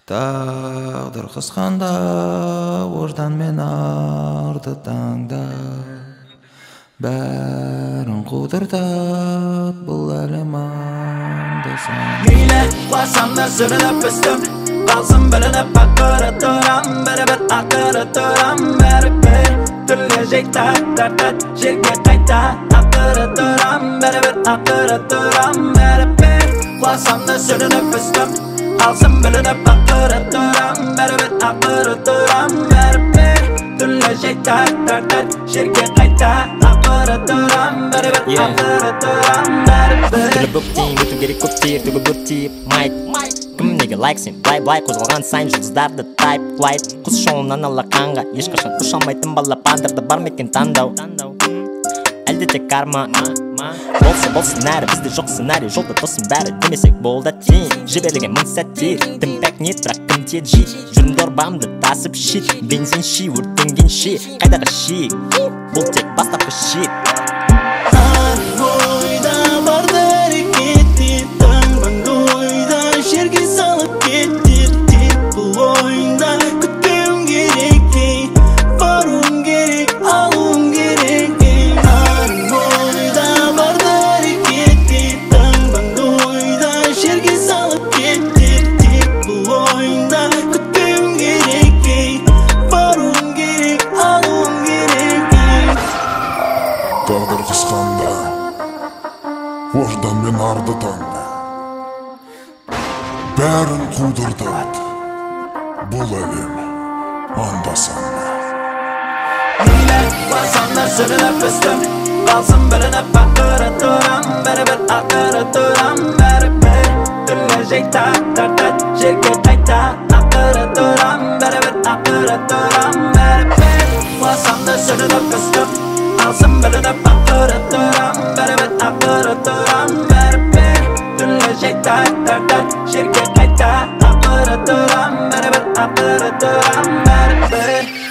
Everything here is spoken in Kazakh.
Тағдыр қысқанда ождан мен арды таңда бәрін қудыртат бұл әлем анда-санда. Мейлі құласам да сүрініп өстім, қалсын білініп ақыры тұрам, бәрібір ақыры тұрам, бәрібір түрлі жайттар тартат жерге қайта ақыры тұрам, бәрібір ақыры тұрам, бәрібір құласам да сүрініп өстім, қалсын білініп ақыры тұрам, бәрібір ақыры тұрам, бәрібір түрлі жайттар тартат жерге қайта ақыры тұрам, бәрібір ақыры тұрам, бәрібір түрлі бүктейін өту керек көптер түгі бүктейіп майт кім неге лайксен былай қозғалған сайын жұлдыздарды тайп лайт құс шоуынан алақанға ешқашан ұша алмайтын балапандарда бар ма екен таңдау әлде тек карма болсын әрі бізде жоқ сценарий жолда тосын бәрі демесек болды тең жіберілген мың сәттер тым пәк ниет бірақ кім тед жи жүрім дорбамды тасып шит бензин ши өртенген ши қайдағы ши бұл тек бастапқы шит жерге салып кетер тек бұл ойында күтпеуім керек баруым керек алуым керек арым ойда барда әрекет таңбаңды ойда жерге салып кетер тек бұл ойында күтпеуім керек баруым керек алуым керек тағдыр қысқанда ождан мен арды таңда бәрін қудыртат бұл әлем анда-санда. Мейлі құласам да сүрініп өстім, қалсын білініп ақыры тұрам, бәрібір ақыры тұрам, бәрібір түрлі жайттар тартат жерге қайта ақыры тұрам, бәрібір ақыры тұрам, бәрібір құласам да сүрініп өстім, қалсын білініп ақыры тұрам, бәрібір ақыры тұрам, бәрібір түрлі жайттар тартат жерге қайта ақыры тұрам, бәрібір ақыры тұрам, бәрібір